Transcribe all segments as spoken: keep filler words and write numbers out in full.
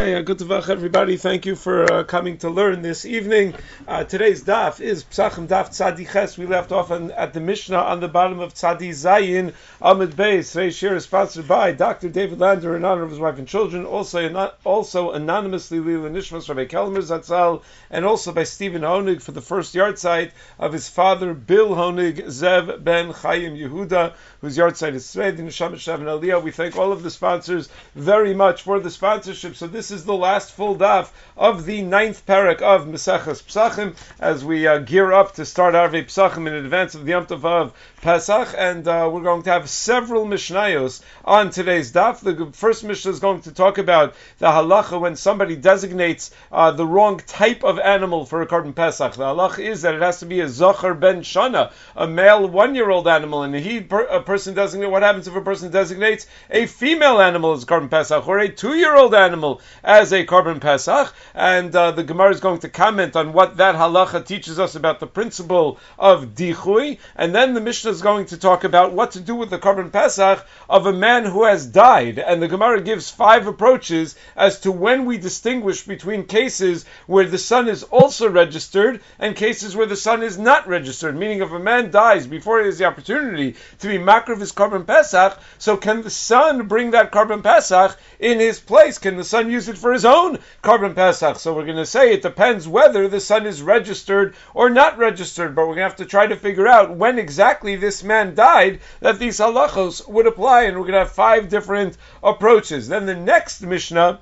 Okay, uh, good to vach everybody. Thank you for uh, coming to learn this evening. Uh, today's daf is Psachim Daf Tzadi Ches. We left off on, at the Mishnah on the bottom of Tzadi Zayin Amud Beis. Today's shir is sponsored by Doctor David Lander in honor of his wife and children. Also, also anonymously Lila Nishmas Rabbi Kelmer Zatzal, and also by Stephen Honig for the first yard site of his father Bill Honig Zev Ben Chaim Yehuda, whose yard site is Sved in Neshama Shav and Aliyah. We thank all of the sponsors very much for the sponsorship. So this is the last full daf of the ninth parak of Maseches Psachim as we uh, gear up to start Arvei Psachim in advance of the Yom Tov of Pesach, and uh, we're going to have several Mishnayos on today's daf. The first Mishnah is going to talk about the halacha when somebody designates uh, the wrong type of animal for a Korban Pesach. The halacha is that it has to be a Zocher Ben Shana, a male one-year-old animal, and he, per, a person designates, what happens if a person designates a female animal as Korban Pesach, or a two-year-old animal as a Korban Pesach? And uh, the Gemara is going to comment on what that halacha teaches us about the principle of dichui, and then the Mishnah is going to talk about what to do with the Korban Pesach of a man who has died. And the Gemara gives five approaches as to when we distinguish between cases where the son is also registered and cases where the son is not registered. Meaning, if a man dies before he has the opportunity to be makar of his Korban Pesach, so can the son bring that Korban Pesach in his place? Can the son use it for his own Korban Pesach? So we're going to say it depends whether the son is registered or not registered, but we're going to have to try to figure out when exactly this man died that these halachos would apply, and we're going to have five different approaches. Then the next Mishnah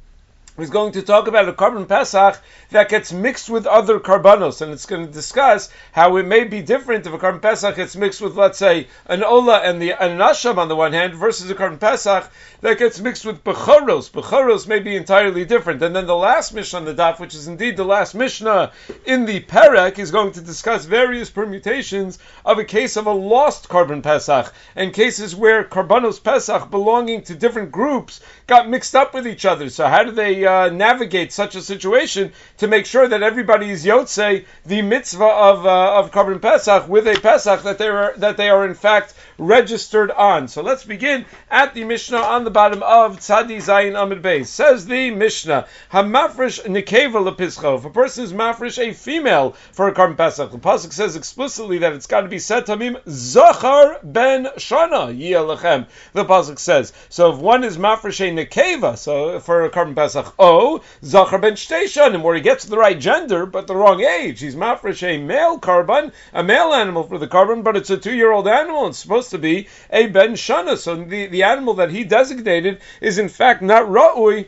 is going to talk about a Korban Pesach that gets mixed with other karbanos, and it's going to discuss how it may be different if a Korban Pesach gets mixed with, let's say, an Ola and the an Nasham on the one hand, versus a Korban Pesach that gets mixed with Bechoros. Bechoros may be entirely different. And then the last Mishnah on the daf, which is indeed the last Mishnah in the Perek, is going to discuss various permutations of a case of a lost Korban Pesach, and cases where Karbanos Pesach belonging to different groups got mixed up with each other. So how do they uh, navigate such a situation to make sure that everybody is yotzei the mitzvah of uh, of Korban Pesach with a Pesach that they are that they are in fact registered on? So let's begin at the Mishnah on the bottom of Tzadi Zayin Amud Beis. Says the Mishnah, Hamafresh Nekeva lepischo. If a person is mafresh a female for a Korban Pesach, the pasuk says explicitly that it's got to be set tamim Zochar Ben Shana Yia Lechem. The pasuk says so. If one is mafresh a Nekeva, so for a Korban Pesach, oh Zochar Ben Shtei Shanim, where he gets the right gender but the wrong age. He's mafresh a male Korban, a male animal for the Korban, but it's a two-year-old animal. It's supposed to be a Ben Shana. So the, the animal that he designated is in fact not Ra'ui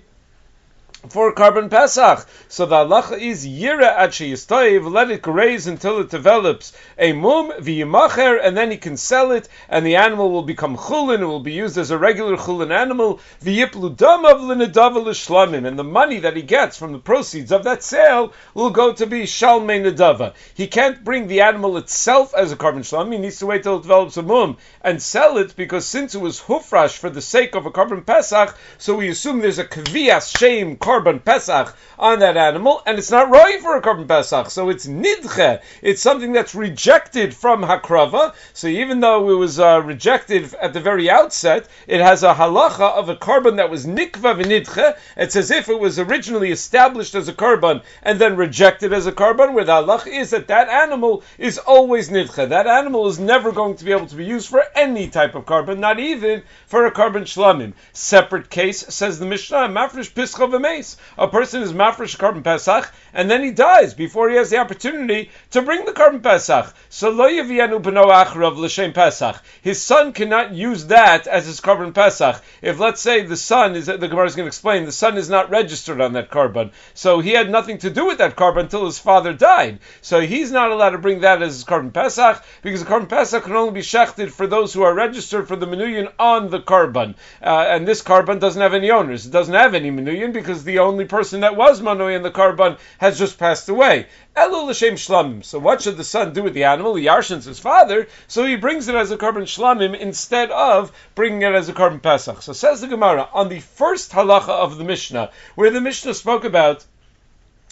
for Korban Pesach. So the halacha is Yira at sheyistayiv, let it graze until it develops a mum, v'yimacher, and then he can sell it, and the animal will become chulin, it will be used as a regular chulin animal, v'yiplu damav l'nedava l'shlamim, and the money that he gets from the proceeds of that sale will go to be shalmei nedava. He can't bring the animal itself as a Korban shlam, he needs to wait till it develops a mum and sell it, because since it was hufrash for the sake of a Korban Pesach, so we assume there's a kvias shame Korban Pesach on that animal, and it's not right for a Korban Pesach, so it's nidche. It's something that's rejected from Hakrava. So even though it was uh, rejected at the very outset, it has a halacha of a Korban that was nikva v'nidche. It's as if it was originally established as a Korban and then rejected as a Korban, where the halacha is that that animal is always nidche. That animal is never going to be able to be used for any type of Korban, not even for a Korban Shlamim. Separate case, says the Mishnah, mafresh pischa v'meis. A person is mafresh Korban Pesach, and then he dies before he has the opportunity to bring the Korban Pesach. So lo yavienu b'no achrav l'shem Pesach. His son cannot use that as his Korban Pesach. If, let's say, the son is, the Gemara is going to explain, the son is not registered on that Korban, so he had nothing to do with that Korban until his father died. So he's not allowed to bring that as his Korban Pesach, because the Korban Pesach can only be shechted for those who are registered for the menuyin on the Korban. Uh, and this Korban doesn't have any owners. It doesn't have any menuyin because the only person that was manui in the Korban has just passed away. Elu l'shem shlamim. So what should the son do with the animal? He yarshins his father, so he brings it as a Korban shlamim instead of bringing it as a Korban Pesach. So says the Gemara, on the first halacha of the Mishnah, where the Mishnah spoke about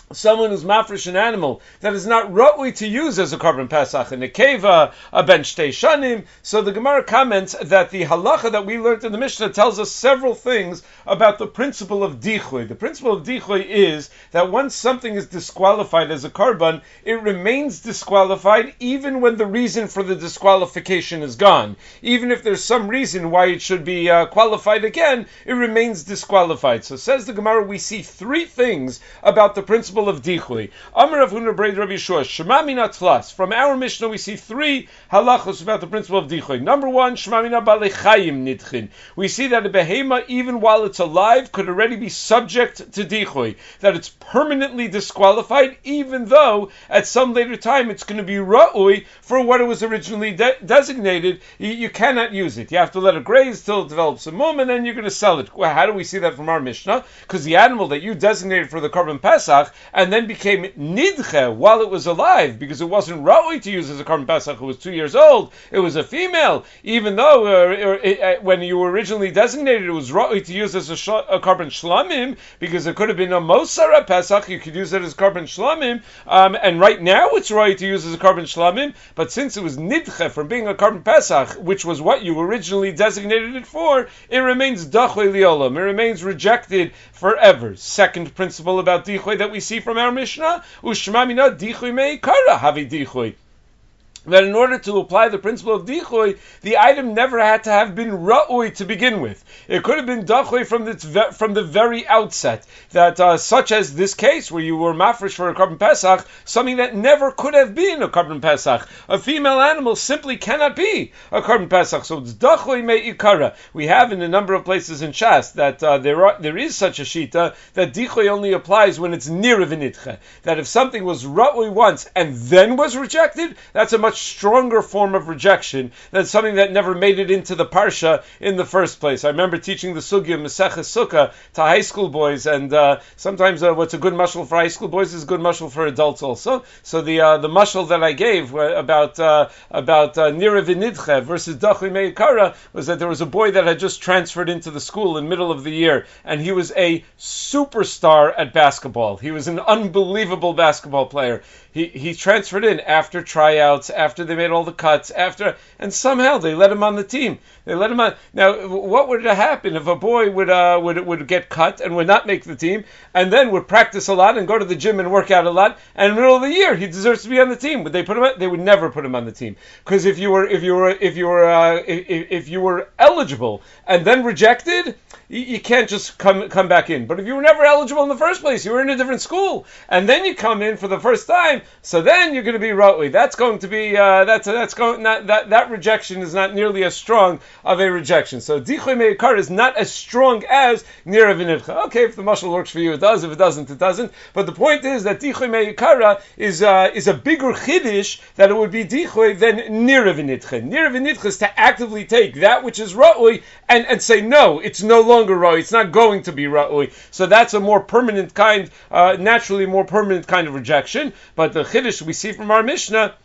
someone who's mafresh an animal that is not ra'ui to use as a korban pesach, a nekeva, a ben shtei shanim. So the Gemara comments that the halacha that we learned in the Mishnah tells us several things about the principle of dichui. The principle of dichui is that once something is disqualified as a korban, it remains disqualified even when the reason for the disqualification is gone. Even if there's some reason why it should be uh, qualified again, it remains disqualified. So says the Gemara, we see three things about the principle of dichui. Amar Rav Huna Breid Rabbi Yeshua, Shema mina tflas. From our Mishnah, we see three halachos about the principle of dichui. Number one, Shema mina balei chayim nidchin. We see that a behema, even while it's alive, could already be subject to dichui. That it's permanently disqualified, even though at some later time it's going to be ra'ui for what it was originally de- designated. You, you cannot use it. You have to let it graze till it develops a mum, and then you're going to sell it. Well, how do we see that from our Mishnah? Because the animal that you designated for the korban pesach and then became nidche while it was alive, because it wasn't ra'ui to use as a korban pesach. It was two years old. It was a female, even though uh, it, uh, when you were originally designated, it was ra'ui to use as a, sh- a korban shlamim, because it could have been a mosara pesach. You could use it as korban shlamim, um, and right now it's ra'ui to use as a korban shlamim. But since it was nidche from being a korban pesach, which was what you originally designated it for, it remains dachui liolam. It remains rejected forever. Second principle about dichui that we see from our Mishnah, ushma mina dichui meikara havi dichui. That in order to apply the principle of dichui, the item never had to have been ra'ui to begin with. It could have been dachui from the from the very outset. That uh, such as this case where you were mafresh for a korban pesach, something that never could have been a korban pesach. A female animal simply cannot be a korban pesach. So it's dachui me'ikara. We have in a number of places in Shas that uh, there are, there is such a shita that dichui only applies when it's near a v'nitche. That if something was ra'ui once and then was rejected, that's a much stronger form of rejection than something that never made it into the parsha in the first place. I remember teaching the sugya Maseches Sukkah to high school boys, and uh, sometimes uh, what's a good mashal for high school boys is a good mashal for adults also. So the uh, the mashal that I gave about uh, about uh, Nira v'nidche versus Dachui me'ikara was that there was a boy that had just transferred into the school in middle of the year, and he was a superstar at basketball. He was an unbelievable basketball player. He he transferred in after tryouts, after they made all the cuts, after, and somehow they let him on the team. They let him on. Now, what would happen if a boy would uh, would would get cut and would not make the team, and then would practice a lot and go to the gym and work out a lot, and in the middle of the year he deserves to be on the team? Would they put him on? They would never put him on the team, because if you were if you were if you were uh, if, if you were eligible and then rejected, you, you can't just come come back in. But if you were never eligible in the first place, you were in a different school, and then you come in for the first time, so then you're going to be ra'ui. That's going to be uh, that's that's going not that that rejection is not nearly as strong of a rejection. So dichui meikar is not as strong as nira v'nidcha. Okay, if the mashal works for you, it does. If it doesn't, it doesn't. But the point is that dichui meikara is uh, is a bigger chiddush that it would be dichui than nira v'nidcha. Nira v'nidcha is to actively take that which is ra'ui and, and say no, it's no longer ra'ui. It's not going to be ra'ui. So that's a more permanent kind, uh, naturally more permanent kind of rejection. But the chiddush we see from our Mishnah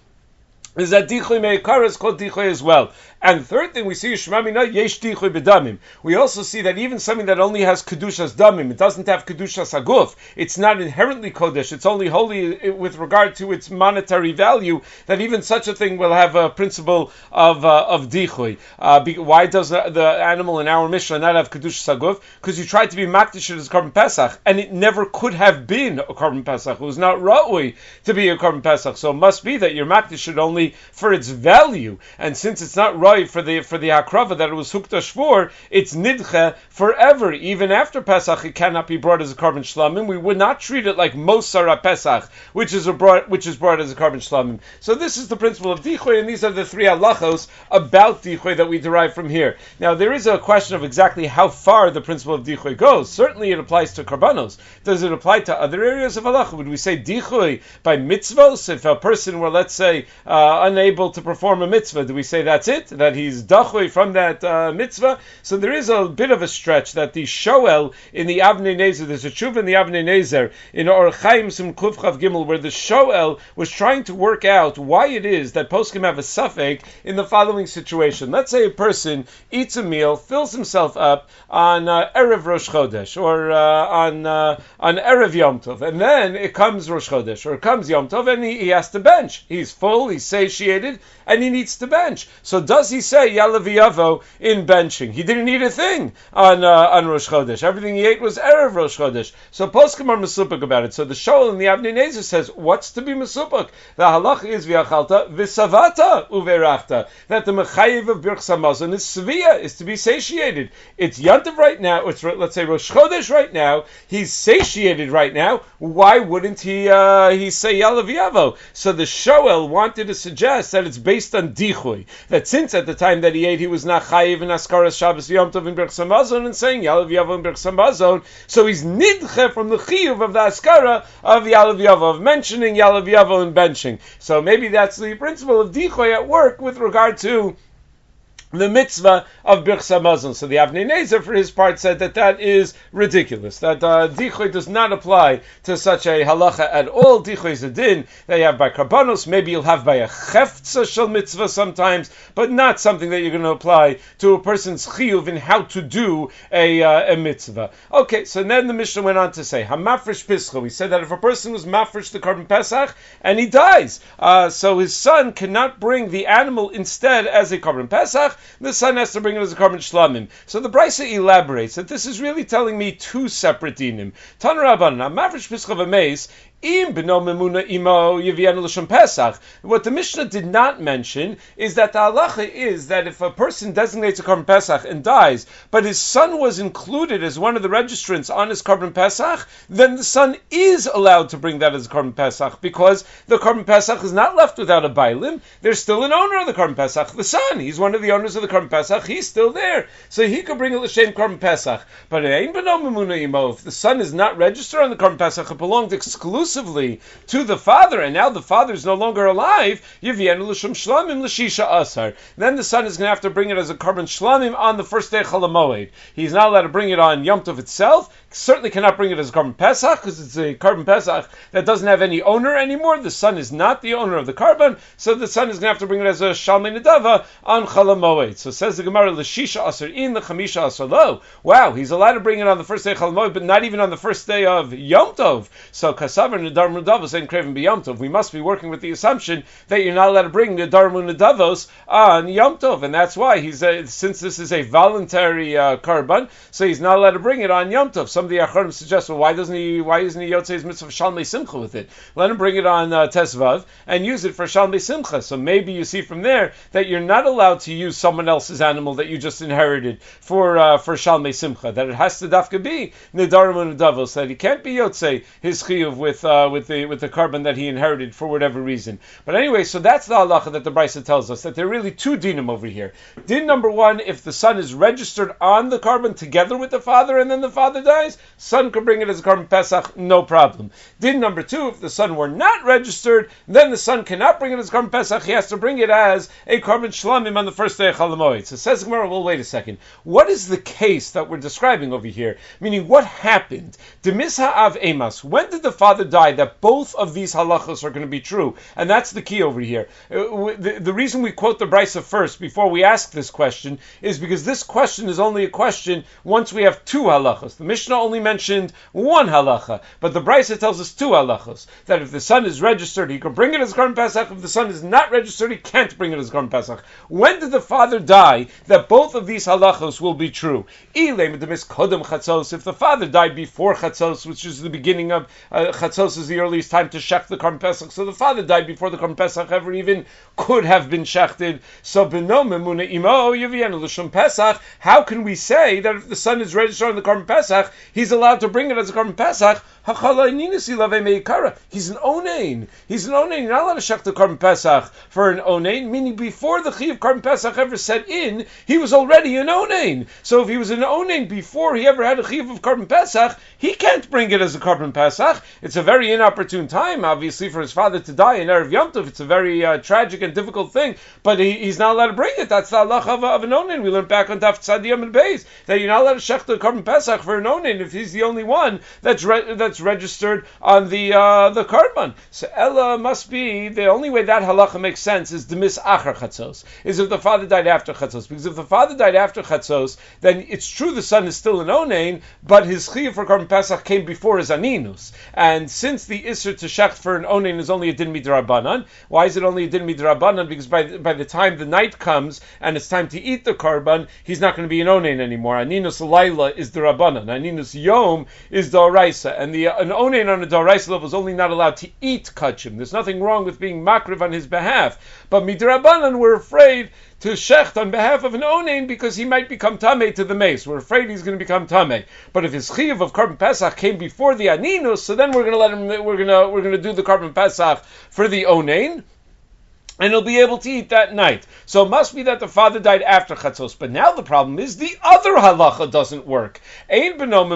is that dichui meikara is called dichui as well. And the third thing we see is Shema mina yesh dichui b'damim. We also see that even something that only has kedushas damim, it doesn't have kedushas aguf. It's not inherently kodesh. It's only holy with regard to its monetary value. That even such a thing will have a principle of uh, of dichui. Uh, be, why does the, the animal in our Mishnah not have kedushas aguf? Because you tried to be makdish as korban pesach, and it never could have been a korban pesach. It was not ra'ui to be a korban pesach. So it must be that your makdish should only for its value, and since it's not right for the for the hakrava that it was hukdash for, it's nidche forever. Even after Pesach, it cannot be brought as a korban shlamim. We would not treat it like mosara Pesach, which is a brought which is brought as a korban shlamim. So this is the principle of dichui, and these are the three halachos about dichui that we derive from here. Now there is a question of exactly how far the principle of dichui goes. Certainly it applies to karbanos. Does it apply to other areas of halacha? Would we say dichui by mitzvos? If a person were, let's say, uh, unable to perform a mitzvah, do we say that's it? that he's dachui from that uh, mitzvah. So there is a bit of a stretch that the shoel in the Avnei Nezer, there's a tshuva in the Avnei Nezer in Or Chaim Sim Kuf Chav Gimel, where the shoel was trying to work out why it is that poskim have a suffix in the following situation. Let's say a person eats a meal, fills himself up on uh, Erev Rosh Chodesh, or uh, on uh, on Erev Yom Tov, and then it comes Rosh Chodesh, or it comes Yom Tov, and he, he has to bench. He's full, he's satiated, and he needs to bench. So does he say Yalav Yavo in benching? He didn't eat a thing on uh, on Rosh Chodesh. Everything he ate was Erev Rosh Chodesh. So poskim are mesupik about it. So the Shoel in the Avnei Nezer says, what's to be mesupik? The halach is v'achalta v'savata uverachta, that the mechayiv of Birchas Hamazon is svia, is to be satiated. It's Yantav right now, it's let's say Rosh Chodesh right now, he's satiated right now, why wouldn't he uh, he say Yalav Yavo? So the Shoel wanted to suggest that it's based on dichui, that since at the time that he ate he was not chayiv in Askaras Shabbos Yom Tov in Birchas Hamazon and saying Yalav Yavo in Birchas Hamazon, so he's nidche from the chiyuv of the Askara of Yalav Yavo, of mentioning Yalav Yavo and benching. So maybe that's the principle of dichui at work with regard to the mitzvah of Birchas Hamazon. So the Avnei Nezer, for his part, said that that is ridiculous, that uh, dichui does not apply to such a halacha at all. Dichui is a din that you have by karbanos, maybe you'll have by a cheftza shel mitzvah sometimes, but not something that you're going to apply to a person's chiyuv in how to do a, uh, a mitzvah. Okay, so then the Mishnah went on to say, hamafresh pischa, we said that if a person was mafresh the Korban Pesach, and he dies, uh, so his son cannot bring the animal instead as a Korban Pesach, the son has to bring it as a Korban Shlamim. So the Brisa elaborates that this is really telling me two separate dinim. Tan Rabbanan, mafresh pischa v'meis, what the Mishnah did not mention is that the halacha is that if a person designates a Korban Pesach and dies, but his son was included as one of the registrants on his Korban Pesach, then the son is allowed to bring that as a Korban Pesach, because the Korban Pesach is not left without a bailim. There's still an owner of the Korban Pesach, the son. He's one of the owners of the Korban Pesach. He's still there, so he could bring a l'shem Korban Pesach. But it ain't b'no memuna imo. If the son is not registered on the Korban Pesach, it belonged exclusively to the father, and now the father is no longer alive, then the son is going to have to bring it as a Korban Shlamim on the first day of Chol HaMoed. He's not allowed to bring it on Yom Tov itself, certainly cannot bring it as a Korban Pesach, because it's a Korban Pesach that doesn't have any owner anymore. The son is not the owner of the Korban, so the son is going to have to bring it as a Shalmei Nedava on Chol HaMoed. So says the Gemara, L'shisha Asar in, the Chamisha Asar lo. Wow, he's allowed to bring it on the first day of Chol HaMoed, but not even on the first day of Yom Tov. So Kasavar Nedar Munadavos ain't craving be Yom Tov. We must be working with the assumption that you're not allowed to bring Nedar Munadavos on Yom Tov, and that's why he's a, since this is a voluntary uh, Korban, so he's not allowed to bring it on Yom Tov. Some of the Acharonim suggest, well, why doesn't he? Why isn't he Yotzei's mitzvah Shalmei Simcha with it? Let him bring it on uh, Tesvav and use it for Shalmei Simcha. So maybe you see from there that you're not allowed to use someone else's animal that you just inherited for uh, for Shalmei Simcha. That it has to dafka be Nedar Munadavos. That he can't be Yotzei his chiyuv with uh, with the with the Korban that he inherited for whatever reason. But anyway, so that's the halacha that the Brisa tells us, that there are really two dinim over here. Din number one, if the son is registered on the Korban together with the father and then the father dies, son can bring it as a Korban Pesach, no problem. Din number two, if the son were not registered, then the son cannot bring it as a Korban Pesach, he has to bring it as a Korban Shlamim on the first day of Chol HaMoed. So says Gemara, well, wait a second. What is the case that we're describing over here? Meaning, what happened? Demis ha'av emas. When did the father die that both of these halachos are going to be true? And that's the key over here. Uh, the, the reason we quote the Brisa first before we ask this question is because this question is only a question once we have two halachos. The Mishnah only mentioned one halacha, but the Brisa tells us two halachos. That if the son is registered, he can bring it as Korban Pesach. If the son is not registered, he can't bring it as Korban Pesach. When did the father die that both of these halachos will be true? If the father died before Chatzos, which is the beginning of uh, Chatzos is the earliest time to shech the Korban Pesach, so the father died before the Korban Pesach ever even could have been shechted. So b'no memuna imo yavienu l'shum Pesach. How can we say that if the son is registered on the Korban Pesach, he's allowed to bring it as a Korban Pesach He's an onain. He's an onain. You're not allowed to shech the Korban Pesach for an onain, meaning before the Chi of Korban Pesach ever set in, he was already an onain. So if he was an onain before he ever had a Chi of Korban Pesach, he can't bring it as a Korban Pesach. It's a very inopportune time, obviously, for his father to die in Erev Yom Tov. It's a very uh, tragic and difficult thing, but he, he's not allowed to bring it. That's the halacha of, of an onain. We learned back on Daf Tzadi Yom Beis that you're not allowed to shech the Korban Pesach for an onain if he's the only one that's re- that's registered on the uh, the Korban. So Ella must be the only way that halacha makes sense is demis achar chatzos, is if the father died after chatzos. Because if the father died after chatzos, then it's true the son is still an onain, but his chiyuv for Korban Pesach came before his aninus. And since the isser to shech for an onain is only a din midrabanan, why is it only a din midrabanan? Because by by the time the night comes and it's time to eat the Korban, he's not going to be an onain anymore. Aninus laila is the rabbanan. Aninus yom is the oraisa, and the an onain on a doraisa level is only not allowed to eat kachim. There's nothing wrong with being makriv on his behalf, but midrabanan we're afraid to shecht on behalf of an onain because he might become tamei to the mace. We're afraid he's going to become tamei. But if his chiyuv of Korban Pesach came before the aninus, so then we're going to let him. We're going to we're going to do the Korban Pesach for the onain, and he'll be able to eat that night. So it must be that the father died after Chatzos. But now the problem is the other halacha doesn't work. If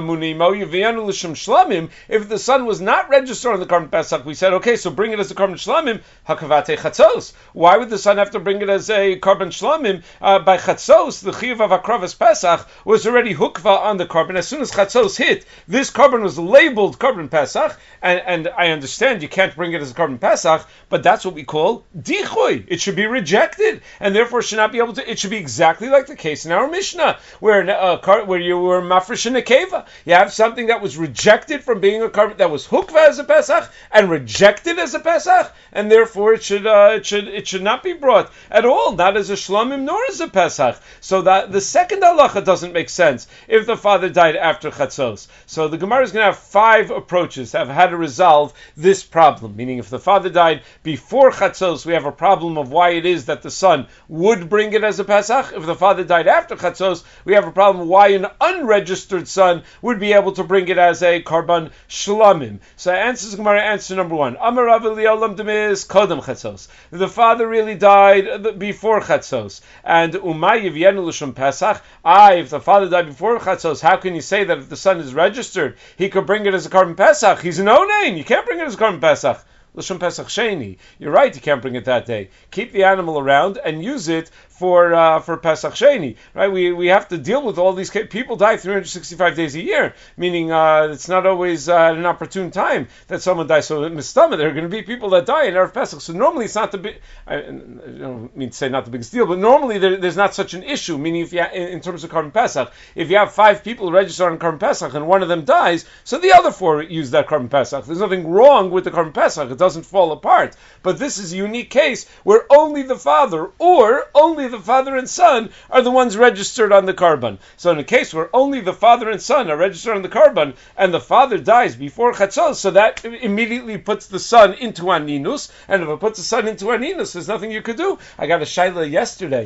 the son was not registered on the Korban Pesach, we said, okay, so bring it as a Korban Shlamim, hakavate Chatzos. Why would the son have to bring it as a Korban Shlamim? Uh, by Chatzos, the Chiyuv of Akravas Pesach was already hukva on the Korban. As soon as Chatzos hit, this Korban was labeled Korban Pesach, and, and I understand you can't bring it as a Korban Pesach, but that's what we call dich. It should be rejected, and therefore should not be able to. It should be exactly like the case in our Mishnah, where uh, where you were mafresh in a keva. You have something that was rejected from being a carbon that was hukva as a pesach and rejected as a pesach, and therefore it should uh, it should it should not be brought at all, not as a shlamim nor as a pesach. So that the second halacha doesn't make sense if the father died after chatzos. So the Gemara is going to have five approaches of how to resolve this problem. Meaning, if the father died before chatzos, we have a problem of why it is that the son would bring it as a Pesach. If the father died after Chatzos, we have a problem why an unregistered son would be able to bring it as a Karban Shlamim. So answers Gemara, answer number one. Amar Rav Eliyahu Demis Kodem Chatzos. The father really died before Chatzos. And Umay Yivyenu L'Shum Pesach. Ah, if the father died before Chatzos, how can you say that if the son is registered, he could bring it as a Karban Pesach? He's an onain. You can't bring it as a Karban Pesach. L'Shum Pesach Sheni. You're right, you can't bring it that day. Keep the animal around and use it for uh, for Pesach Sheni. Right? We we have to deal with all these ca- people die three hundred sixty-five days a year, meaning uh, it's not always uh, at an opportune time that someone dies. So in Mistama, there are going to be people that die in Erev Pesach. So normally it's not the big. I, I don't mean to say not the biggest deal, but normally there, there's not such an issue. Meaning, if you ha- in, in terms of Korban Pesach, if you have five people registered on Korban Pesach and one of them dies, so the other four use that Korban Pesach. There's nothing wrong with the Korban Pesach. It doesn't fall apart. But this is a unique case where only the father or only the father and son are the ones registered on the Korban. So in a case where only the father and son are registered on the Korban and the father dies before Chatzos, so that immediately puts the son into Aninus, and if it puts the son into Aninus, there's nothing you could do. I got a shaila yesterday.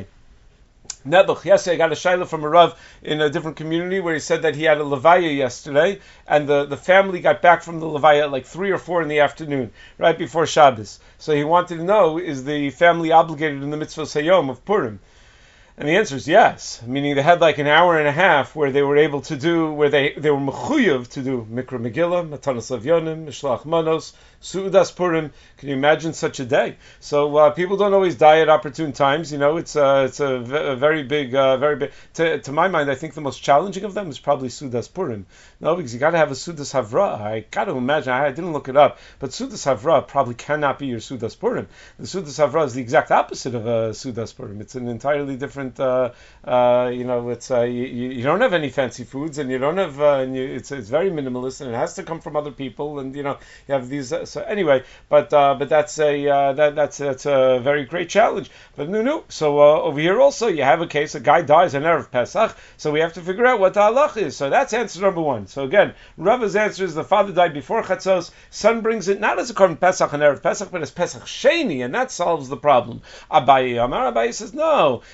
Nebuch, yesterday I got a shaila from a Rav in a different community where he said that he had a levaya yesterday, and the, the family got back from the levaya at like three or four in the afternoon, right before Shabbos. So he wanted to know, is the family obligated in the mitzvah sayom of Purim? And the answer is yes, meaning they had like an hour and a half where they were able to do, where they, they were mechuyev to do Mikra Megillah, Matanos Lavyonim, Mishlach Manos, Su'udas Purim. Can you imagine such a day? So uh, people don't always die at opportune times. You know, it's uh, it's a, v- a very big, uh, very big. To, to my mind, I think the most challenging of them is probably Su'udas Purim. No, because you got to have a Su'udas Havra. I got to imagine. I, I didn't look it up, but Su'udas Havra probably cannot be your Su'udas Purim. The Su'udas Havra is the exact opposite of a Su'udas Purim. It's an entirely different. Uh, uh, you know, it's uh, you, you don't have any fancy foods, and you don't have. Uh, and you, it's it's very minimalist, and it has to come from other people, and you know you have these. Uh, so anyway, but uh, but that's a uh, that that's that's a very great challenge. But no, no. So uh, over here also you have a case: a guy dies on Erev Pesach, so we have to figure out what the halach is. So that's answer number one. So again, Rava's answer is the father died before Chatzos. Son brings it not as a Korban Pesach and Erev Pesach, but as Pesach Sheni, and that solves the problem. Abaye Amar Abaye says no. There are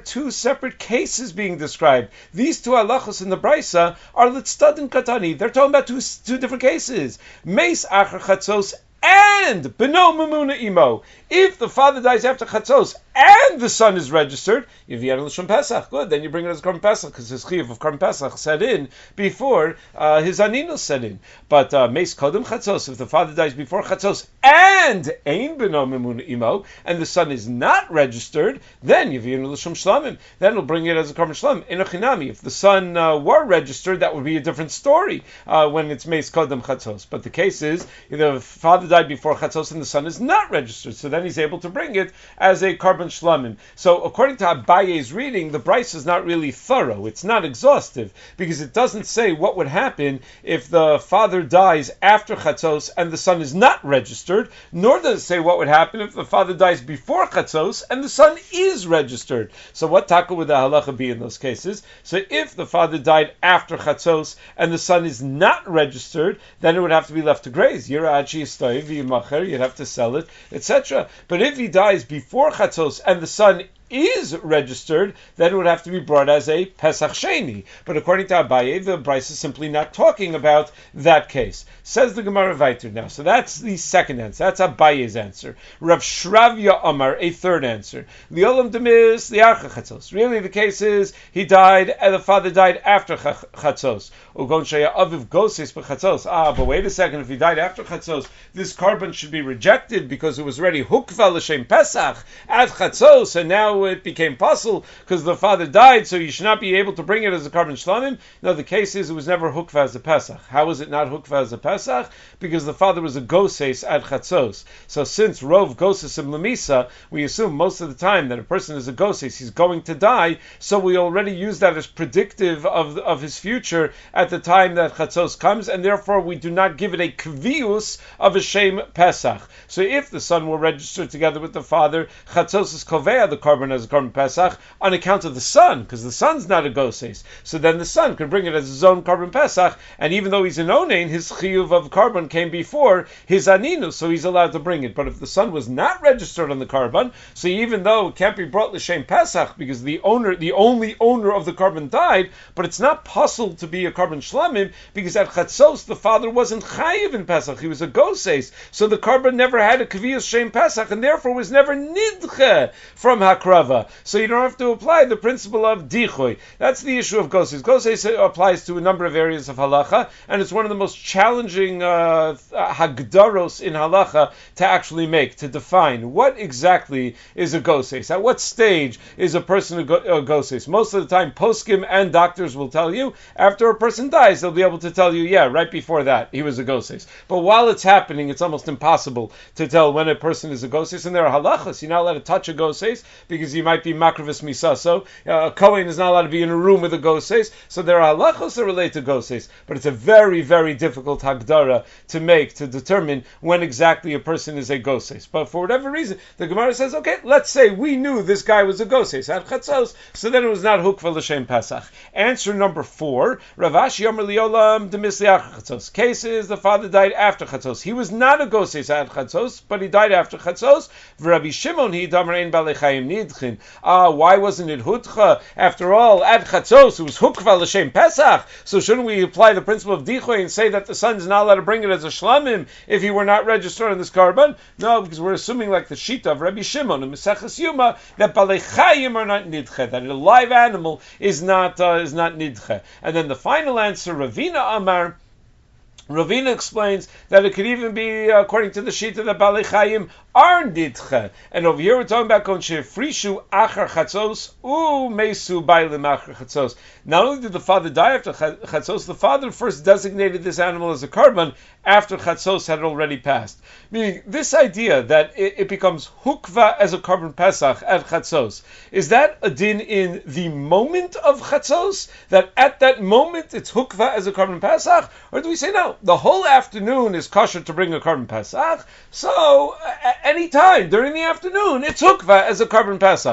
two separate cases being described. These two halachos in the Brisa are Litzdadin Katani. They're talking about two, two different cases. Meis Achar Chatzos and Beno Mamuna Imo. If the father dies after Chatzos and the son is registered, Yivyan L'Shon Pesach, good, then you bring it as Korban Pesach, because his Chiyuv of Korban Pesach set in before uh, his Aninus set in. But uh, Meis Kodem Chatzos, if the father dies before Chatzos and Ein Beno Mamuna Imo, and the son is not registered, then Yivyan L'Shon Shlamim, then he'll bring it as a Korban Shlamim. Enochinami, if the son uh, were registered, that would be a different story uh, when it's Meis Kodem Chatzos. But the case is, the father died before Chatzos and the son is not registered, so then he's able to bring it as a Korban Shlamim. So according to Abaye's reading, the Bryce is not really thorough, it's not exhaustive, because it doesn't say what would happen if the father dies after Chatzos and the son is not registered, nor does it say what would happen if the father dies before Chatzos and the son is registered. So what taka would the halacha be in those cases? So if the father died after Chatzos and the son is not registered, then it would have to be left to graze. You'd have to sell it, et cetera. But if he dies before Chatzos and the son is registered, then it would have to be brought as a Pesach Sheni. But according to Abaye, the Bryce is simply not talking about that case. Says the Gemara Vayter now. So that's the second answer. That's Abaye's answer. Rav Shravya Amar, a third answer. Liolam Demis, the Archa Chatzos. Really, the case is he died, and the father died after Chatzos. Ugon Shaya Aviv Goses B'Chatzos. Ah, but wait a second. If he died after Chatzos, this carbon should be rejected because it was already Hukva L'Shem Pesach at Chatzos, and now it became puzzle because the father died, so you should not be able to bring it as a Korban Shlamim. No, the case is it was never Hukva as a Pesach. How was it not Hukva as a Pesach? Because the father was a Goses at Chatzos. So since Rov Goses and Lemisa, we assume most of the time that a person is a Goses, he's going to die, so we already use that as predictive of, of his future at the time that Chatzos comes, and therefore we do not give it a Kvius of a Shem Pesach. So if the son were registered together with the father, Chatzos is Kovea, the Korban as a Korban Pesach, on account of the son, because the son's not a Goses. So then the son could bring it as his own Korban Pesach, and even though he's an Onein, his Chiyuv of Korban came before his Aninu, so he's allowed to bring it. But if the son was not registered on the Korban, so even though it can't be brought L'Shem Pesach, because the owner, the only owner of the Korban died, but it's not possible to be a Korban Shlamim, because at Chatzos, the father wasn't Chayiv in Pesach, he was a Goses, so the Korban never had a Kviyas Shem Pesach, and therefore was never Nidche from Hakrava. So you don't have to apply the principle of Dichoy. That's the issue of Goses. Goses applies to a number of areas of Halacha, and it's one of the most challenging uh, Hagdaros in Halacha to actually make, to define what exactly is a Goses. At what stage is a person a, go- a Goses? Most of the time, poskim and doctors will tell you, after a person dies, they'll be able to tell you, yeah, right before that, he was a Goses. But while it's happening, it's almost impossible to tell when a person is a Goses, and there are Halachas. You're not allowed to touch a Goses, because you might be makrivis misaso. Uh, a Kohen is not allowed to be in a room with a Goses, so there are halachos that relate to Goses, but it's a very, very difficult hagdara to make, to determine when exactly a person is a Goses. But for whatever reason, the Gemara says, okay, let's say we knew this guy was a Goses at Chatzos, so then it was not Hukva L'Shem Pesach. Answer number four, Rav Ashi Yomer Liolam Demis Liach Chatzos. Case is the father died after Chatzos. He was not a Goses at Chatzos, but he died after Chatzos. Rabbi Shimon, he Damerein Balechayim Nidchin. Ah, uh, why wasn't it Hutcha? After all, at Chatzos, it was Hukva L'Shem Pesach. So shouldn't we apply the principle of Dichoy and say that the son is not allowed to bring it as a Shlamim if he were not registered on this Korban? No, because we're assuming like the Shita of Rabbi Shimon and Meseches Yuma that Balechayim are not Nidche, that a live animal is not uh, is not Nidche. And then the final answer, Ravina Amar, Ravina explains that it could even be according to the Shita that Balei Chayim are Nidche. And over here we're talking about Kon Shefrishu Achar Chatzos U Mesu Bailim Achar Chatzos. Not only did the father die after Chatzos, the father first designated this animal as a Karban after Chatzos had already passed. Meaning, this idea that it, it becomes Hukva as a Karban Pesach at Chatzos, is that a din in the moment of Chatzos? That at that moment it's Hukva as a Karban Pesach? Or do we say no? The whole afternoon is kosher to bring a Karban Pesach, so any time during the afternoon it's Hukva as a Karban Pesach.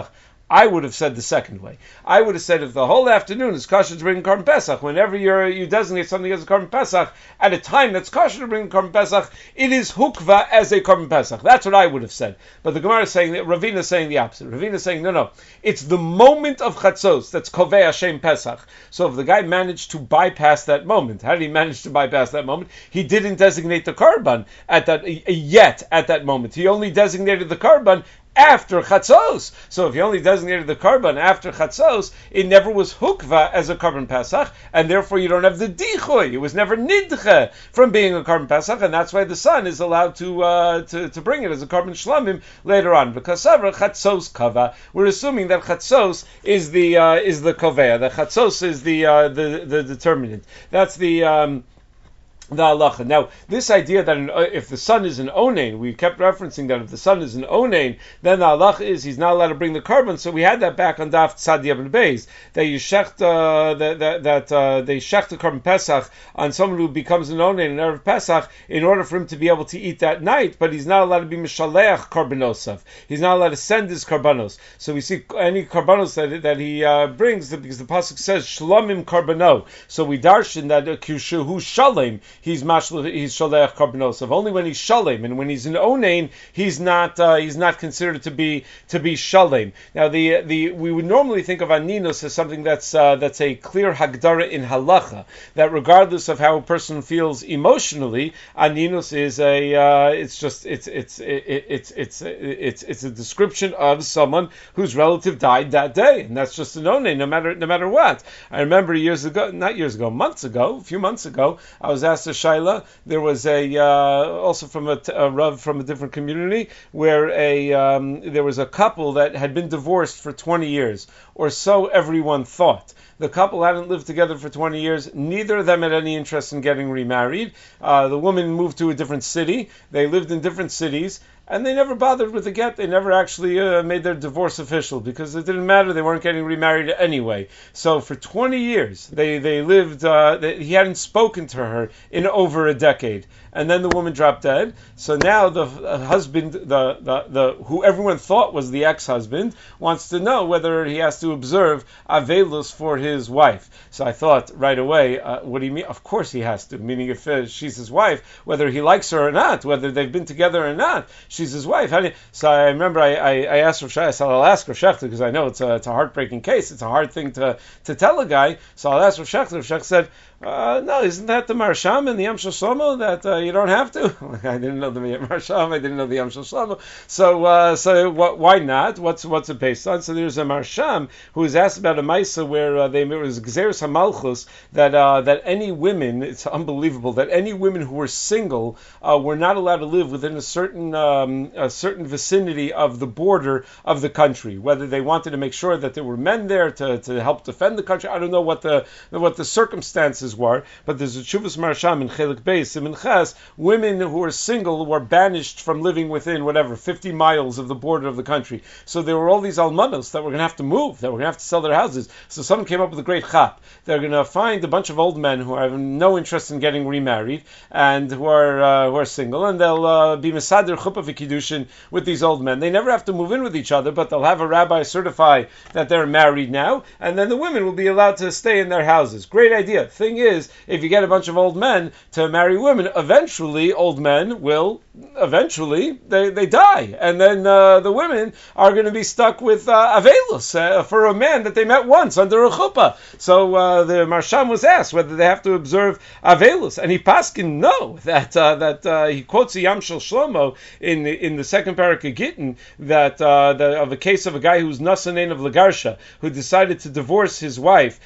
I would have said the second way. I would have said if the whole afternoon is kosher to bring Korban Pesach, whenever you're, you designate something as a Korban Pesach, at a time that's kosher to bring Korban Pesach, it is hukva as a Korban Pesach. That's what I would have said. But the Gemara is saying that Ravina is saying the opposite. Ravina is saying no, no, it's the moment of Chatzos that's Kovei Hashem Pesach. So if the guy managed to bypass that moment, how did he manage to bypass that moment? He didn't designate the Korban at that yet at that moment. He only designated the Korban after Chatzos. So if you only designated the Korban after Chatzos, it never was hukva as a Korban Pesach, and therefore you don't have the dichoy. It was never nidche from being a Korban Pesach, and that's why the son is allowed to uh, to, to bring it as a Korban Shlamim later on. Because Savra Chatzos kava, we're assuming that Chatzos is the uh, is the kovea. The Chatzos is the uh, the the determinant. That's the um, the halacha. Now, this idea that an, if the son is an onain, we kept referencing that if the son is an onain, then the halacha is he's not allowed to bring the korban. So we had that back on Daf Tzadi Ibn Beis that you shecht uh, that that, that uh, they shecht the korban Pesach on someone who becomes an onain in erev Pesach in order for him to be able to eat that night, but he's not allowed to be mishaleach korbanosov. He's not allowed to send his korbanos. So we see any korbanos that that he uh, brings because the pasuk says shlomim korbano. So we darshan that kushu hu shalem. He's mashal, he's shaleach karbanosov. Only when he's shalem, and when he's an onain, he's not uh, he's not considered to be to be shalem. Now, the the we would normally think of aninus as something that's uh, that's a clear hagdara in halacha. That regardless of how a person feels emotionally, aninus is a uh, it's just it's it's it, it's it's it's it's a description of someone whose relative died that day, and that's just an onain, no matter no matter what. I remember years ago, not years ago, months ago, a few months ago, I was asked a shaila. There was a uh, also from a, a rav from a different community where a um, there was a couple that had been divorced for twenty years, or so everyone thought. The couple hadn't lived together for twenty years. Neither of them had any interest in getting remarried. Uh, the woman moved to a different city. They lived in different cities. And they never bothered with the get. They never actually uh, made their divorce official because it didn't matter. They weren't getting remarried anyway. So for twenty years, they they lived. Uh, they, he hadn't spoken to her in over a decade, and then the woman dropped dead. So now the uh, husband, the, the the who everyone thought was the ex-husband, wants to know whether he has to observe avelus for his wife. So I thought right away, uh, what do you mean? Of course he has to. Meaning if uh, she's his wife, whether he likes her or not, whether they've been together or not. She's his wife. How do you, so I remember I, I, I asked Rav Shai, so I'll ask Rav Shechter because I know it's a, it's a heartbreaking case. It's a hard thing to, to tell a guy. So I'll ask Rav Shechter. Rav Shechter said, uh, no, isn't that the Marsham and the Yam Shel Shlomo that uh, you don't have to? I didn't know the Marsham. I didn't know the Yam Shel Shlomo. So, uh, so what, why not? What's what's it based on? So there's a Marsham who was asked about a Maisa where uh, they it was Gzeres HaMalchus that uh, that any women, it's unbelievable that any women who were single uh, were not allowed to live within a certain um, a certain vicinity of the border of the country. Whether they wanted to make sure that there were men there to, to help defend the country, I don't know what the what the circumstances were, but there's a Chuvas Marsham in Chelik Beis, Siman Ches, women who were single were banished from living within, whatever, fifty miles of the border of the country. So there were all these almanos that were going to have to move, that were going to have to sell their houses. So someone came up with a great chap. They're going to find a bunch of old men who have no interest in getting remarried, and who are uh, who are single, and they'll uh, be mesader chuppah v'kiddushin with these old men. They never have to move in with each other, but they'll have a rabbi certify that they're married now, and then the women will be allowed to stay in their houses. Great idea. Thing is, if you get a bunch of old men to marry women, eventually old men will, eventually, they, they die. And then uh, the women are going to be stuck with uh, avelus uh, for a man that they met once under a chuppah. So uh, the Marsham was asked whether they have to observe avelus, and he paskin no, that uh, that uh, he quotes the Yam Shel Shlomo in the, in the second parak of Gittin, that uh, the, of a case of a guy who's nasanein of Lagarsha, who decided to divorce his wife.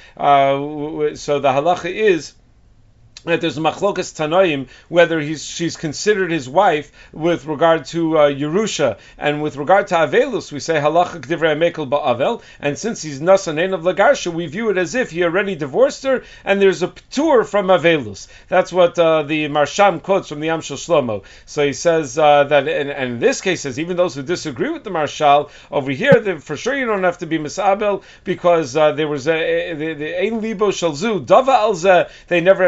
Uh, so the halacha is that there's a machlokas tanoim whether he's she's considered his wife with regard to uh, Yerusha, and with regard to Avelus we say halacha k'divrei Mekel ba'avel, and since he's nasanein of Lagarsha we view it as if he already divorced her, and there's a ptur from Avelus. That's what uh, the Marsham quotes from the Yam Shel Shlomo. So he says uh, that, and, and in this case says even those who disagree with the Marshal over here, that for sure you don't have to be misabel because uh, there was a the ein libo shalzu dava alzeh, they never had any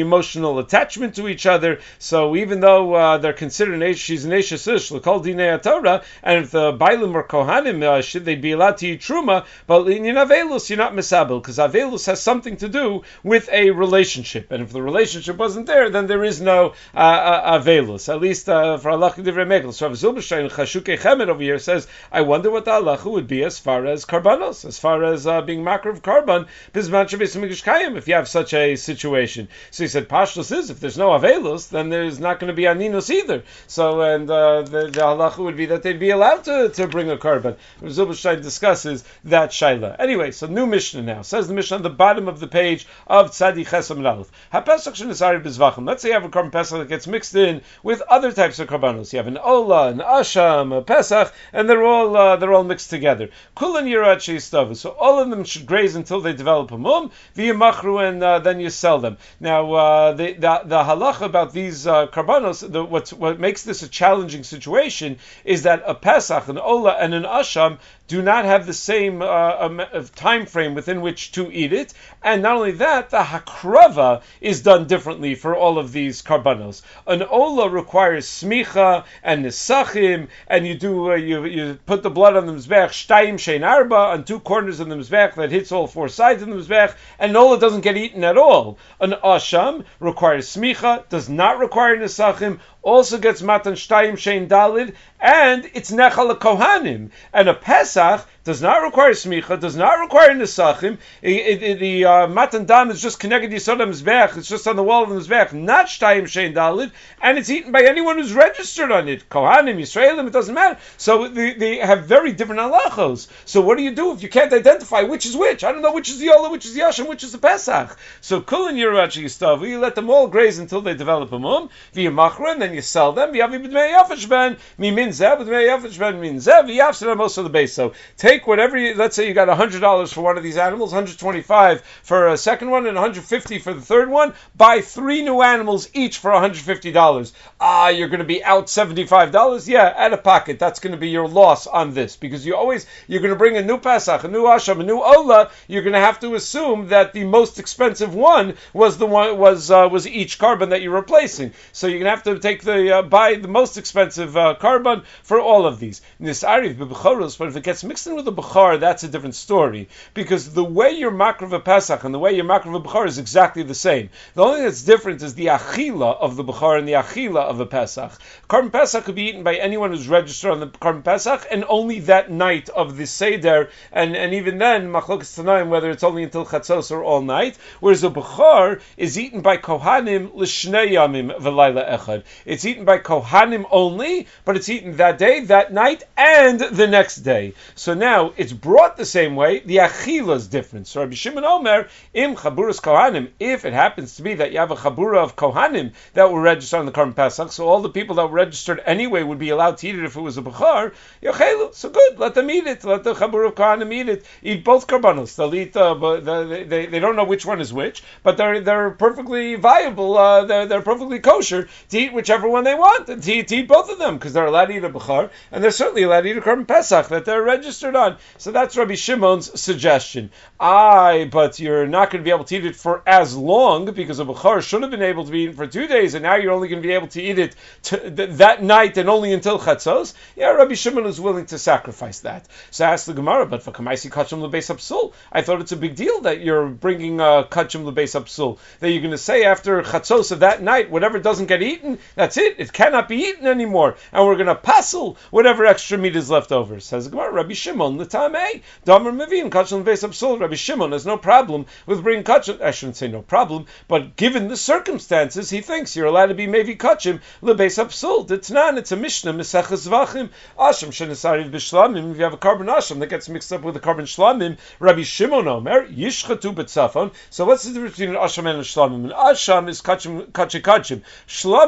emotional attachment to each other. So even though uh, they're considered an she's an Eshes Ish, l'kol dinei Torah, and if the Bailim or Kohanim uh, should they be allowed to eat truma, but in Avelus you're not misabel, because Avelus has something to do with a relationship, and if the relationship wasn't there, then there is no uh, uh, Avelus. At least uh, for Allah Divrei Megel. So Rav Zilberstein Chashukei Chemed over here says, I wonder what the halacha would be as far as karbanos, as far as uh, being makar of karban, bisman shebeis hamikdash kayim, if you have such a situation. So he said, Pashtus is, if there's no Avelus, then there's not going to be Aninus either. So, and uh, the, the halacha would be that they'd be allowed to, to bring a karban. Rav Zilberstein discusses that shaila. Anyway, so new Mishnah now. Says the Mishnah on the bottom of the page of Tzadi Chesam Lalef. HaPesach shenisari bezvachim. Let's say you have a karban Pesach that gets mixed in with other types of karbanos. You have an Ola, an Asham, a Pesach, and they're all uh, they're all mixed together. Kulan yirat sheistavu. So all of them should graze until they develop a mum, v'yamachru, and uh, then you sell them. Now, uh, the, the the halacha about these uh, karbanos, the, what's, what makes this a challenging situation is that a Pesach, an Ola, and an Asham do not have the same uh, um, time frame within which to eat it, and not only that, the hakrava is done differently for all of these karbanos. An ola requires smicha and nisachim, and you do uh, you you put the blood on the mizbech shtayim shein arba on two corners of the mizbech that hits all four sides of the mizbech, and an ola doesn't get eaten at all. An asham requires smicha, does not require nisachim, also gets matan shtayim shein dalid, and it's nechal kohanim. And a Pesach does not require smicha, does not require nisachim. It, it, it, the uh, matan dam is just connected to Yisod HaMizbech. It's just on the wall of the Mizbech, not shtayim shein dalid, and it's eaten by anyone who's registered on it. Kohanim, Yisraelim, it doesn't matter. So they, they have very different halachos. So what do you do if you can't identify which is which? I don't know which is the Ola, which is the Yasham, which is the Pesach. So kulin yirachi yistavu, you let them all graze until they develop a mum, v'yamachra, and then you sell them. V'yavi b'dmei yafesh ben, mi min zeh, b'dmei yafesh ben min zeh, v'yafsir them also the base. So take whatever you, let's say you got one hundred dollars for one of these animals, one hundred twenty-five for a second one, and one hundred fifty for the third one. Buy three new animals each for one hundred fifty dollars. Ah, you're going to be out seventy-five dollars? Yeah, out of pocket. That's going to be your loss on this, because you always, you're going to bring a new Pesach, a new Asham, a new Ola. You're going to have to assume that the most expensive one was the one, was uh, was each carbon that you're replacing. So you're going to have to take the, uh, buy the most expensive uh, carbon for all of these. Nisariv b'bechoros, but if it gets mixed in with a bechar, that's a different story, because the way you're makrav a Pesach and the way you're makrav a bechar is exactly the same. The only thing that's different is the achila of the bechar and the achila of a Pesach. Carbon Pesach could be eaten by anyone who's registered on the carbon Pesach, and only that night of the Seder, and, and even then, machlokas tanaim, whether it's only until chatzos or all night, whereas a bechar is eaten by kohanim l'shnei yamim v'layla echad. It's eaten by kohanim only, but it's eaten that day, that night, and the next day. So now, it's brought the same way, the achila is different. So Rabbi Shimon Omer, im chaburas kohanim, if it happens to be that you have a chabura of kohanim that were registered on the Karban Pesach, so all the people that were registered anyway would be allowed to eat it if it was a bechar, yochelu, so good, let them eat it, let the chabura of kohanim eat it, eat both karbanos, they'll eat, uh, but they, they, they don't know which one is which, but they're they're perfectly viable, uh, they're, they're perfectly kosher to eat whichever one they want, and to eat, to eat both of them, because they're allowed to eat a bechar, and they're certainly allowed to eat a Karban Pesach that they're registered on. So that's Rabbi Shimon's suggestion. Aye, but you're not going to be able to eat it for as long, because a bechar should have been able to be eaten for two days, and now you're only going to be able to eat it to, th- that night and only until chatzos. Yeah, Rabbi Shimon is willing to sacrifice that. So I asked the Gemara, but for kamaisi kachim lebeis hapsul, I thought it's a big deal that you're bringing uh, kachim lebeis hapsul, that you're going to say after chatzos of that night, whatever doesn't get eaten, that's it, it cannot be eaten anymore, and we're going to passel whatever extra meat is left over. Says the Gemara, Rabbi Shimon l'tamei damer mevin kachim lebeis hapsul. Rabbi Shimon has no problem with bringing kachim. I shouldn't say no problem, but given the circumstances, he thinks you're allowed to be mevi kachim lebeis hapsul. D'tnan, it's a mishnah meseches zvachim asham shenisariv b'shlamim. If you have a carbon asham that gets mixed up with a carbon shlamim, Rabbi Shimon Omer yishchatu b'tzafon. So what's the difference between an asham and a shlamim? An asham is kachim kachim kachim. Shlamim is kachim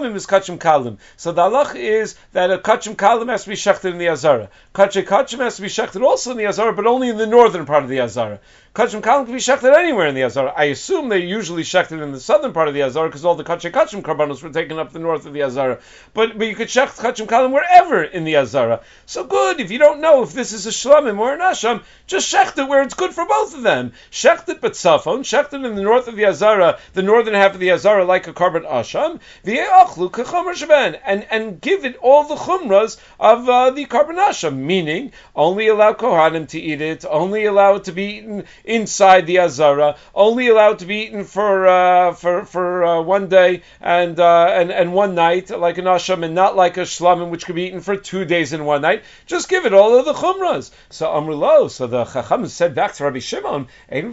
kachim kalim. So the halach is that a kachim kalim has to be shechted in the Azara. Kachim kachim has to be shechted also in the Azara, but only in the northern part of the Azara. Kachim kalim can be shechted anywhere in the Azara. I assume they usually shechted in the southern part of the Azara because all the kachim kachim karbanos were taken up the north of the Azara. But but you could shecht kachim kalim wherever in the Azara. So good. If you don't know if this is a shlamim or an asham, just shecht it where it's good for both of them. Shecht it but safon, shecht it in the north of the Azara, the northern half of the Azara like a carbon asham, v'ye'achlu k'chomer sheben, and and give it all the chumras of uh, the carbon asham, meaning only allow kohanim to eat it, only allow it to be eaten inside the Azara, only allowed to be eaten for uh, for for uh, one day and uh, and and one night, like an asham, and not like a shlamim, which could be eaten for two days and one night. Just give it all of the chumras. So Amrulo, so the Chacham said back to Rabbi Shimon,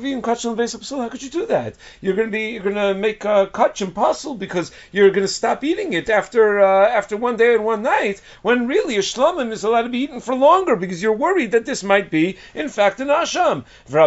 how could you do that? You're going to be you're going to make a kachim pasul because you're going to stop eating it after uh, after one day and one night, when really a shlamim is allowed to be eaten for longer because you're worried that this might be in fact an asham.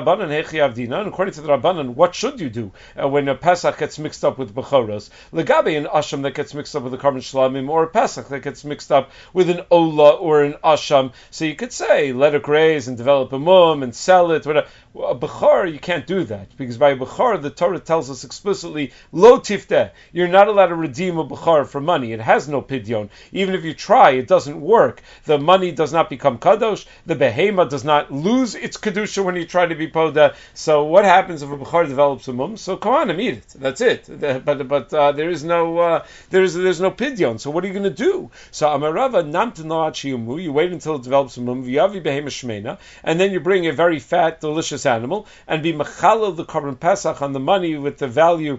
And according to the Rabbanan, what should you do uh, when a Pesach gets mixed up with Bechoros? Legabe, an Asham that gets mixed up with a Karban Shlamim, or a Pesach that gets mixed up with an Ola or an Asham. So you could say, let it graze and develop a mum and sell it. Whatever. A Bechor, you can't do that, because by a Bechor, the Torah tells us explicitly, Lo Tifteh, you're not allowed to redeem a Bechor for money. It has no Pidyon. Even if you try, it doesn't work. The money does not become Kadosh. The Behema does not lose its Kedusha when you try to be Poda. So what happens if a Bechor develops a mum? So come on and eat it. That's it. But but uh, there is no uh, there is there's no Pidyon. So what are you going to do? So Amarava Namtin Lo Achiyumu, you wait until it develops a mum, V'yavi Behema Shmeina, and then you bring a very fat, delicious animal and be mechalel the Korban Pesach on the money with the value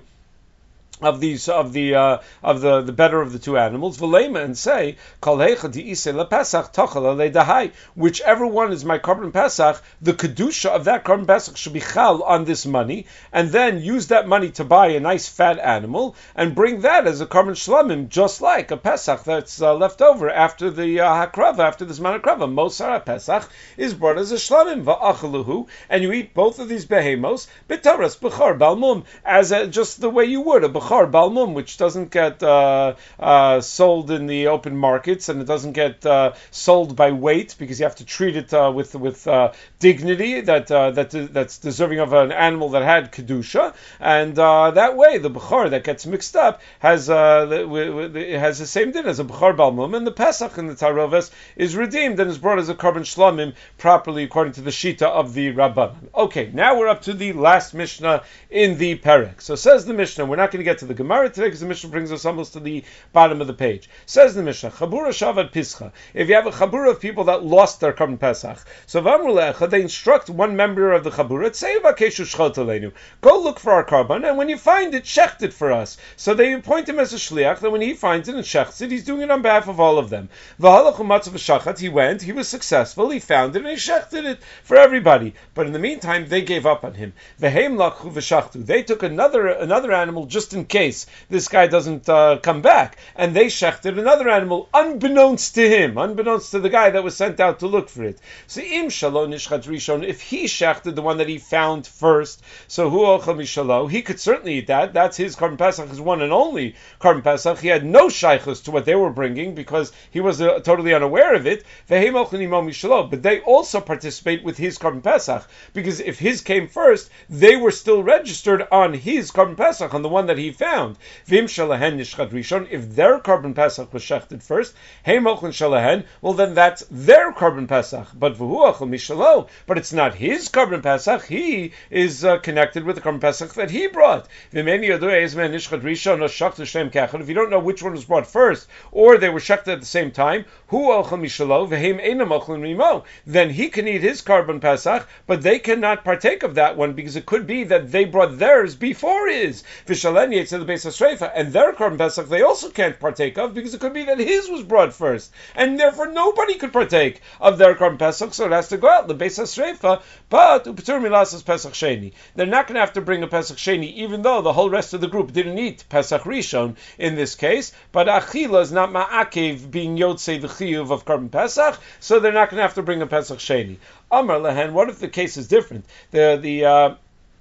of these of the uh, of the, the better of the two animals, v'leima, and say kol heicha di'isei lePesach tochel alei dahai. Whichever one is my Korban Pesach, the kedusha of that Korban Pesach should be chal on this money, and then use that money to buy a nice fat animal and bring that as a Korban Shlamim, just like a Pesach that's uh, left over after the uh, hakrava, after this man hakrava. Mosar Pesach is brought as a Shlamim va'achaluhu, and you eat both of these behemos b'taras b'chor balmum, as a, just the way you would a b'chor balmum, which doesn't get uh, uh, sold in the open markets, and it doesn't get uh, sold by weight, because you have to treat it uh, with with uh, dignity that uh, that that's deserving of an animal that had kedusha, and uh, that way the bechor that gets mixed up has uh, it has the same din as a bechor balmum, and the pesach in the taroves is redeemed and is brought as a korban shlamim properly according to the shita of the Rabbanan. Okay, now we're up to the last mishnah in the perek. So says the mishnah, we're not going to get to the Gemara today because the Mishnah brings us almost to the bottom of the page. Says the Mishnah, Chabura Shavad Pischa. If you have a Chabura of people that lost their Korban Pesach, so Vamrulecha, they instruct one member of the Chabura, say Vakeshu Shchot Aleinu, go look for our Korban, and when you find it, shecht it for us. So they appoint him as a shliach, that when he finds it and shechts it, he's doing it on behalf of all of them. V'halachu matzav shachat, he went, he was successful, he found it, and he shechted it for everybody. But in the meantime, they gave up on him. V'heim lachu v'shachtu, they took another another animal just in case this guy doesn't uh, come back, and they shechted another animal unbeknownst to him, unbeknownst to the guy that was sent out to look for it. So im shalom nishchat rishon, if he shechted the one that he found first, so hu ochel mishalo, he could certainly eat that. That's his Korban Pesach, his one and only Korban Pesach. He had no shaychus to what they were bringing because he was uh, totally unaware of it. Vehem ochel imo mishalo, but they also participate with his Korban Pesach, because if his came first, they were still registered on his Korban Pesach, on the one that he found. Vim shalahen nishchat rishon, if their Korban Pesach was shechted first, heim ochlin shalahen, well then that's their Korban Pesach. But v'hu ochel mishalo, but it's not his Korban Pesach. He is uh, connected with the Korban Pesach that he brought. V'meni yodoi ezmen nishchat rishon no shachtu shem kachon. If you don't know which one was brought first, or they were shechted at the same time, hu ochel mishalo v'heim einam ochlin mimo, then he can eat his Korban Pesach, but they cannot partake of that one, because it could be that they brought theirs before his. V'shalen yetzel the Beis HaShreifa, and their Korban Pesach they also can't partake of, because it could be that his was brought first, and therefore nobody could partake of their Korban Pesach, so it has to go out the Beis HaShreifa. But upetur milasas Pesach Sheni, they're not going to have to bring a Pesach Sheni, even though the whole rest of the group didn't eat Pesach Rishon in this case. But Achila is not ma'akev being yotzei the chiyuv of Korban Pesach, so they're not going to have to bring a Pesach Sheni. Amar lehen, what if the case is different? The the uh,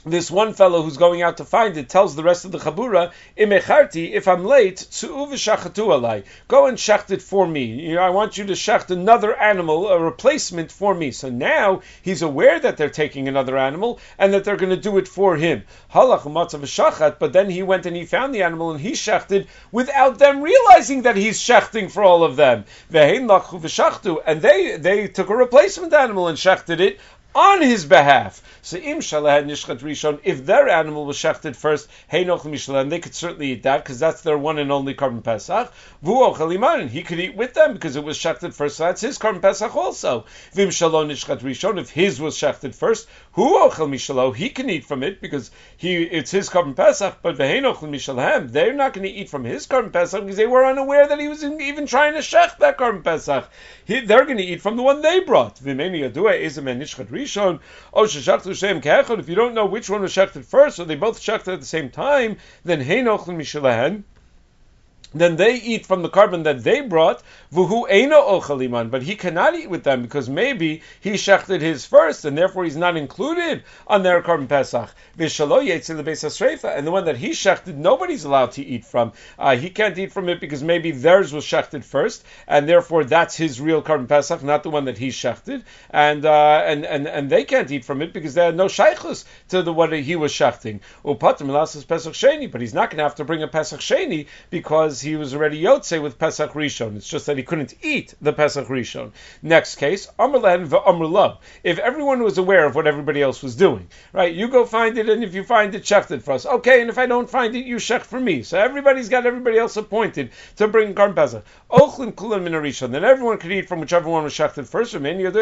this one fellow who's going out to find it tells the rest of the chabura, "Imecharti, if I'm late, tzu'u v'shachatu alai. Go and shecht it for me. You know, I want you to shecht another animal, a replacement for me." So now he's aware that they're taking another animal and that they're going to do it for him. Halach u'matzav v'shachat, but then he went and he found the animal and he shechted without them realizing that he's shechting for all of them. V'hein lachu v'shachtu, and they they took a replacement animal and shechted it on his behalf. So im shaleh nishchat rishon, if their animal was shechted first, hey nochel mishaleh, and they could certainly eat that because that's their one and only korban pesach. Vu ochel iman, he could eat with them because it was shechted first, so that's his korban pesach also. Vim shalom nishchat rishon, if his was shechted first, hu ochel mishaleh, he can eat from it because he it's his korban pesach. But v'hei nochel mishaleh, they're not going to eat from his korban pesach because they were unaware that he was even trying to shech that korban pesach. He, they're going to eat from the one they brought. V'meni yadua izem nishchat rishon, o sheshachtu if you don't know which one was shechted first, or they both shechted at the same time, then hey nochel mishalehen, then they eat from the korban that they brought, vuhu eino ochel iman, but he cannot eat with them because maybe he shechted his first, and therefore he's not included on their korban pesach. V'shalo yetzel lebeis hasreifa, and the one that he shechted, nobody's allowed to eat from. Uh, he can't eat from it because maybe theirs was shechted first, and therefore that's his real korban pesach, not the one that he shechted, and uh, and and and they can't eat from it because they had no shaychus to the one that he was shechting. Upatim lasas pesach sheni, but he's not going to have to bring a pesach sheni because he was already Yotze with Pesach Rishon. It's just that he couldn't eat the Pesach Rishon. Next case, Amr Lehen v'Amr Lo. If everyone was aware of what everybody else was doing, right? You go find it, and if you find it, shecht it for us. Okay, and if I don't find it, you shecht for me. So everybody's got everybody else appointed to bring Korban Pesach. Ochlin kulan min Rishon. Then everyone could eat from whichever one was shechted first.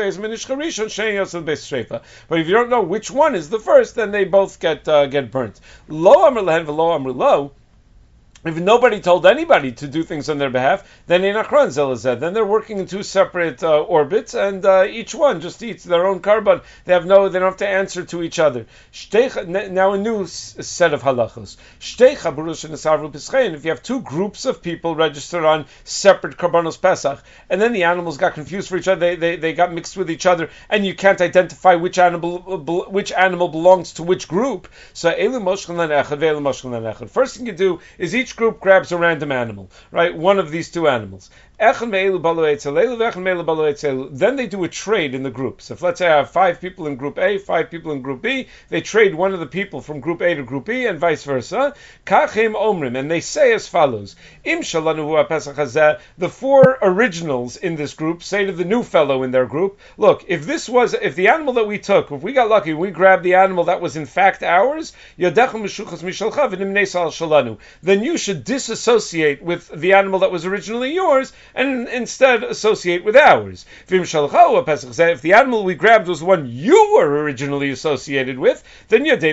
But if you don't know which one is the first, then they both get uh, get burnt. Lo Amr Lehen v'Lo Amr Lo. If nobody told anybody to do things on their behalf, then Einachron Zelazed. Then they're working in two separate uh, orbits, and uh, each one just eats their own korban. They have no, they don't have to answer to each other. Now a new set of halachos. If you have two groups of people registered on separate korbanos pesach, and then the animals got confused for each other, they, they they got mixed with each other, and you can't identify which animal which animal belongs to which group. So elu moshchen echad, ve'elu moshchen echad. First thing you do is each group grabs a random animal, right? One of these two animals. Then they do a trade in the groups. If let's say I have five people in group A, five people in group B, they trade one of the people from group A to group B and vice versa. And they say as follows: the four originals in this group say to the new fellow in their group, look, if this was, if the animal that we took, if we got lucky, we grabbed the animal that was in fact ours, then you should disassociate with the animal that was originally yours and instead associate with ours. If the animal we grabbed was one you were originally associated with, then then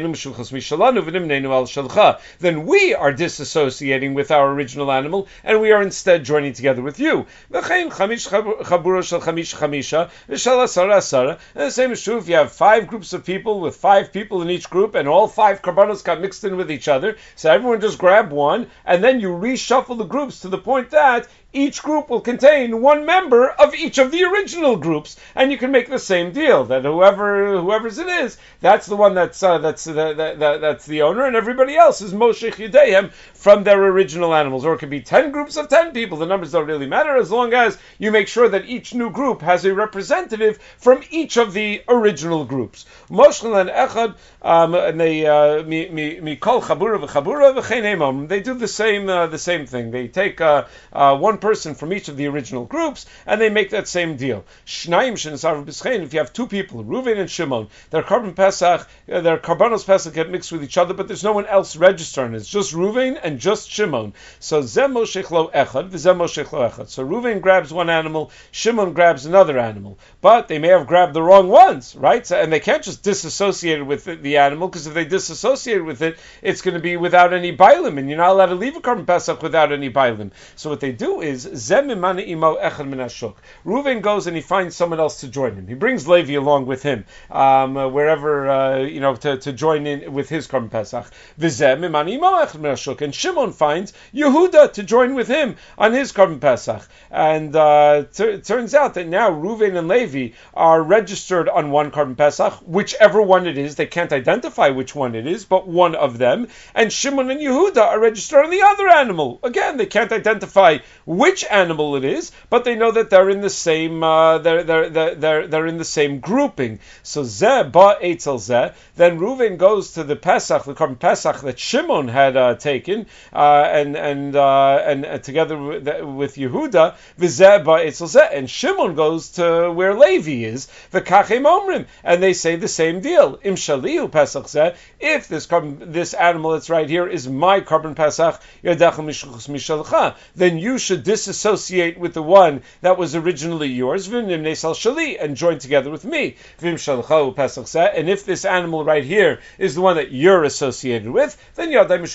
we are disassociating with our original animal and we are instead joining together with you. And the same is true if you have five groups of people with five people in each group and all five korbanos got mixed in with each other, so everyone just grab one and then you reshuffle the groups to the point that each group will contain one member of each of the original groups, and you can make the same deal that whoever whoever's it is, that's the one that's uh, that's uh, that, that, that's the owner, and everybody else is Moshech Yudeihem from their original animals. Or it could be ten groups of ten people. The numbers don't really matter as long as you make sure that each new group has a representative from each of the original groups. Moshech and Echad, um, and they uh, mikol chabura v'chabura v'chein hemam. They do the same uh, the same thing. They take uh, uh, one person from each of the original groups, and they make that same deal. Shnayim shenesaru b'schein. If you have two people, Reuven and Shimon, their korban pesach, uh, their korbanos pesach get mixed with each other, but there's no one else registered. It's just Reuven and just Shimon. So zeh moshech lo echad, v'zeh moshech lo echad. So Reuven grabs one animal, Shimon grabs another animal, but they may have grabbed the wrong ones, right? So, and they can't just disassociate with the, the animal, because if they disassociate with it, it's going to be without any bailim, and you're not allowed to leave a korban pesach without any bailim. So what they do is is Zemimani imo echad min hashuk. Reuven goes and he finds someone else to join him. He brings Levi along with him, um, uh, wherever uh, you know to, to join in with his Korban Pesach. V'zemimani imo echad min hashuk. And Shimon finds Yehuda to join with him on his Korban Pesach. And uh, t- it turns out that now Reuven and Levi are registered on one Korban Pesach, whichever one it is. They can't identify which one it is, but one of them. And Shimon and Yehuda are registered on the other animal. Again, they can't identify which animal it is, but they know that they're in the same uh, they're, they're they're they're they're in the same grouping. So Zeh ba etzel Zeh. Then Reuven goes to the Pesach, the Korban Pesach that Shimon had uh, taken, uh, and and uh, and uh, together with, with Yehuda, v'Zeh ba etzel Zeh. And Shimon goes to where Levi is, v'kachem omrim, and they say the same deal. Im shalihu Pesach Zeh. If this korban, this animal that's right here is my Korban Pesach, then you should disassociate with the one that was originally yours, and join together with me. And if this animal right here is the one that you're associated with, then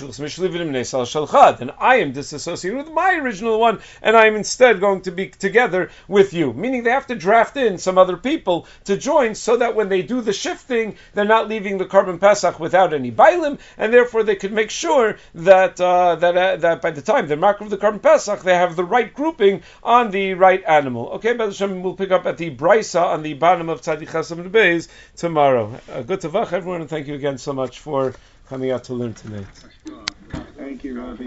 then I am disassociated with my original one, and I am instead going to be together with you. Meaning they have to draft in some other people to join, so that when they do the shifting, they're not leaving the Korban Pesach without any bailim, and therefore they could make sure that uh, that uh, that by the time they're marked with the Korban Pesach, they have the right grouping on the right animal. Okay, B'ez Hashem, we'll pick up at the Brisa on the bottom of Tzadik Chesam Beis tomorrow. Uh, good tavach, everyone, and thank you again so much for coming out to learn tonight.